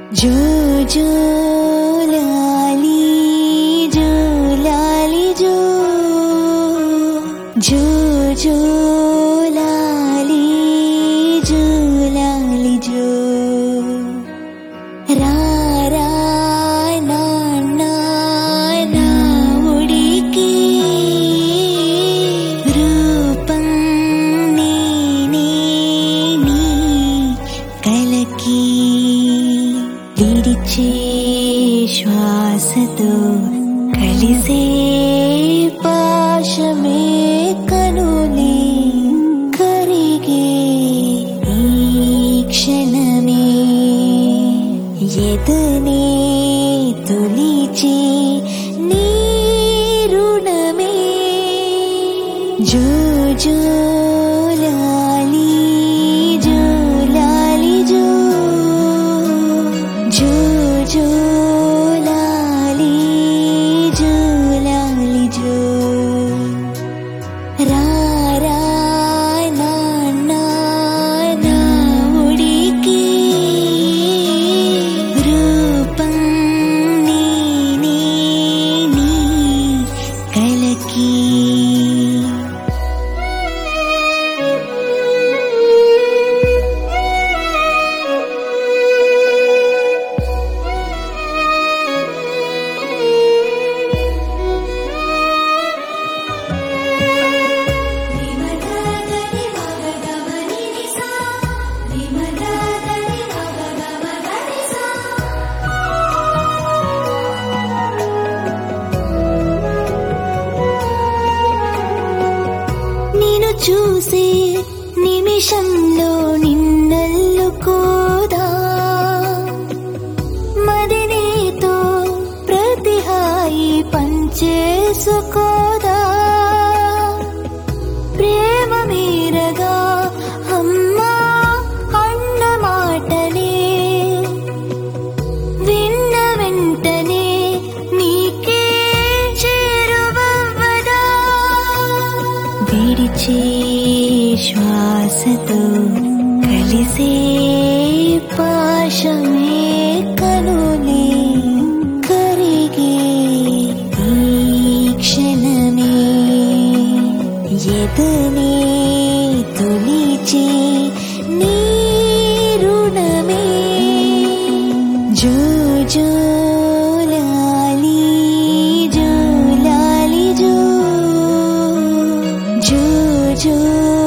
जो जो लाली जो लाली जो जो जो लाली जो लाली जो रा रा ना ना ना उड़ीकी रूपं नी नी नी कलकी విడిచే శ్వాసతో కలిసే పాశమే కనులే కరిగే ఈ క్షణమే ఎదనే తొలిచే నీ రుణమే జో జో లాలి జో లాలి జో जो जो लाली जो लाली जो रा रा ना ना ना उड़ीकी रूपं नी नी नी कलकी చూసే నిమిషంలో నిన్నల్లుకోదా మదినేతో ప్రతి హాయి పంచేసుకోదా ప్రేమ మీరగా అమ్మా అన్న మాటలే విన్న వెంటనే నీకే చేరువవ్వదా విడిచే శ్వాసతో కలిసే పాశమే కనులే కరిగే ఈ క్షణమే ఎదనే తొలిచే నీ రుణమే జో జో లాలి జో లాలి జో जो जो